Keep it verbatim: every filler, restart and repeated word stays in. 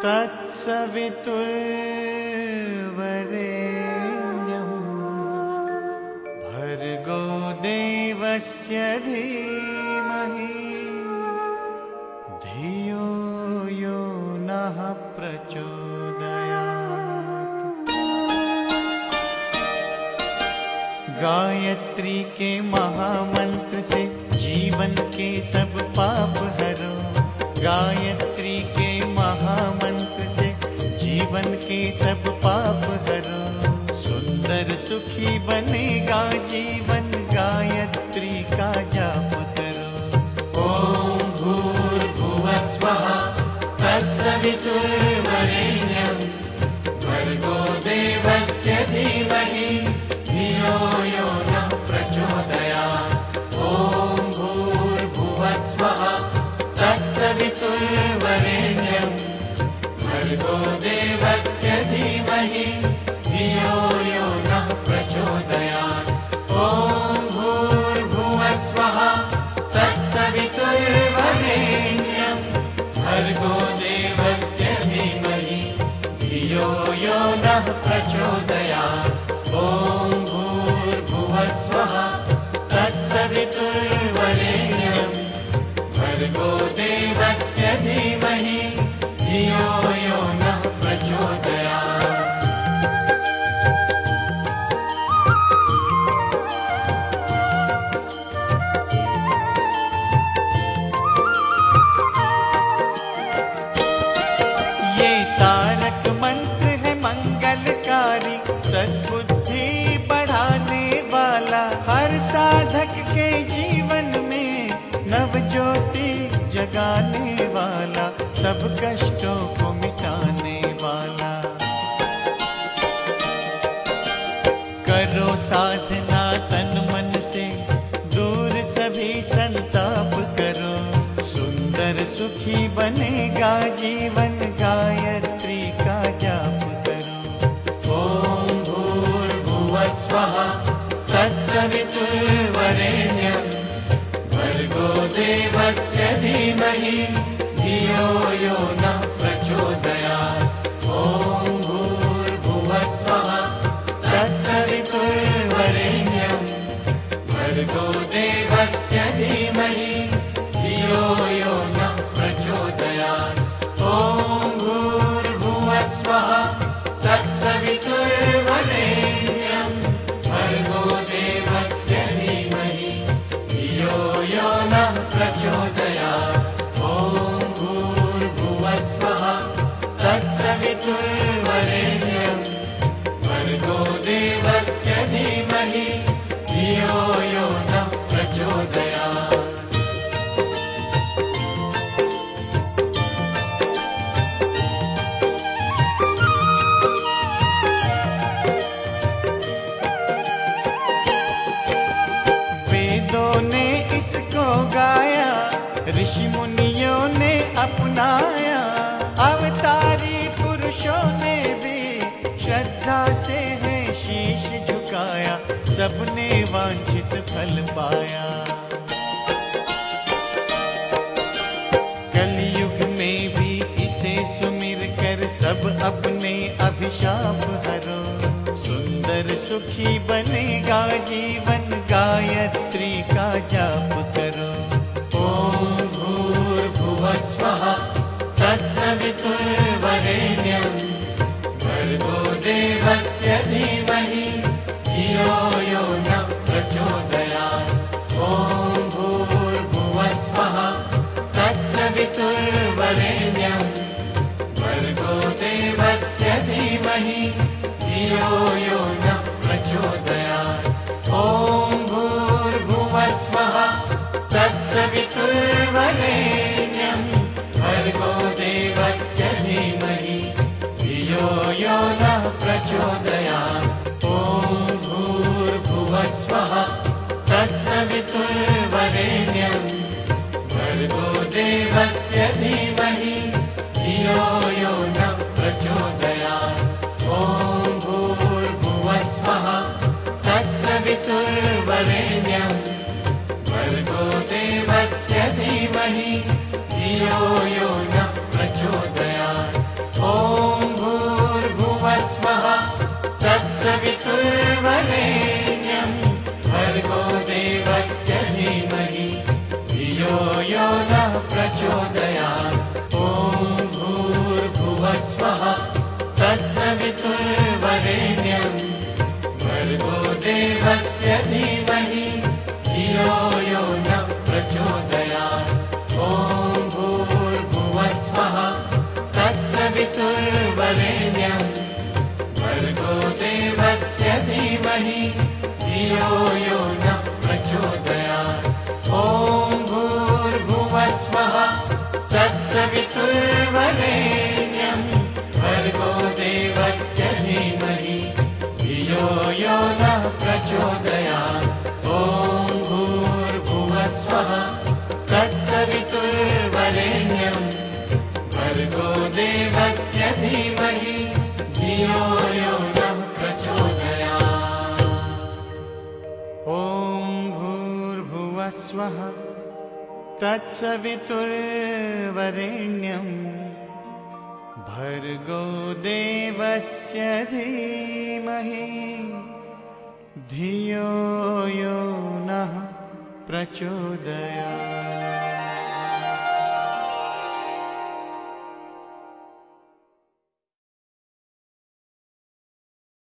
तत्सवितुर्वरेण्यं भर्गो देवस्य धीमहि धियो यो नः प्रचोदयात्। गायत्री के महामंत्र से जीवन के सब पाप हरो। गायत्री के महामंत्र से जीवन के सब पाप हरो। सुंदर सुखी बनेगा जीवन, गायत्री का जाप करो। ओम भूर्भुवः स्वः तत्सवितुर्वरेण्यं भर्गो देवस्य धीमहि धियो यो नः प्रचोदयात्। ओम भूर्भुवः स्वः तत्सवितुर्वरेण्यं भर्गो देवस्य धीमहि धियो यो नः प्रचोदयात्। ओम भूर्भुवः स्वः तत्सवितुर्वरेण्यं भर्गो देवस्य धीमहि धियो यो नः प्रचोदयात्। ओम भूर्भुवः स्वः तत्सवितुर्वरेण्यं भर्गो देवस्य धीमहि धियो यो नः प्रचोदयात्। ये तारक मंत्र है मंगलकारी, सद्बुद्धि बढ़ाने वाला, हर साधक के जीवन में नव ज्योति जगाने वाला, सब कष्टों को मिटाने वाला। करो साधना तन मन से, दूर सभी संताप करो। सुंदर सुखी बनेगा जीवन, गायत्री का जाप करो। ओम भूर्भुवः स्वः तत्सवितुर्वरेण्यं भर्गो देवस्य धीमहि धियो यो नः प्रचोदयात्। ओम भूर्भुवः स्वः तत्सवितुर्वरेण्यं भर्गो देवस्य धीमहि धियो यो नः प्रचोदयात्। ओम भूर्भुवः स्वः तत्सवितुर्वरेण्यं भर्गो देवस्य धीमहि धियो यो नः प्रचोदयात्। ओम भूर्भुवः स्वः तत्सवितुर्वरेण्यं भर्गो देवस्य धीमहि धियो यो नः प्रचोदयात्। वेदों ने इसको गाया, ऋषि मुनियों ने अपनाया, अवतारी पुरुषों ने भी श्रद्धा से है शीश झुकाया, सबने वांछित फल पाया। कलयुग में भी इसे सुमिर कर सब अपने अभिशाप हरो। सुंदर सुखी बनेगा जीवन, गायत्री का जाप करो। ओम भूर्भुवः स्वः तत्सवितुर्वरेण्यं भर्गो देवस्य धीमहि धियो यो नः प्रचोदयात्। ओम भूर्भुवः स्वः तत्सवितुर्वरेण्यं भर्गो देवस्य धीमहि धियो यो नः प्रचोदयात्। ओम भूर्भुवः स्वः तत्सवितुर्वरेण्यं भर्गो देवस्य धीमहि धियो यो नः प्रचोदयात्। ओम भूर्भुवः स्वः तत्सवितुर्वरेण्यं भर्गो देवस्य धीमहि धियो यो नः प्रचोदयात्। ओम भूर्भुवः धीमहि धियो यो नः प्रचोदयात्। ॐ भूर्भुवः स्वः तत्सवितुर्वरेण्यं भर्गो देवस्य धीमहि धियो यो नः प्रचोदयात्। ॐ भूर्भुवः स्वः तत्सवितुर्वरेण्यं भर्गो देवस्य धीमहि धियो यो नः प्रचोदयात्। ॐ भूर्भुवः स्वः तत्सवितुर्वरेण्यं भर्गो देवस्य धीमहि धियो यो नः प्रचोदयात्।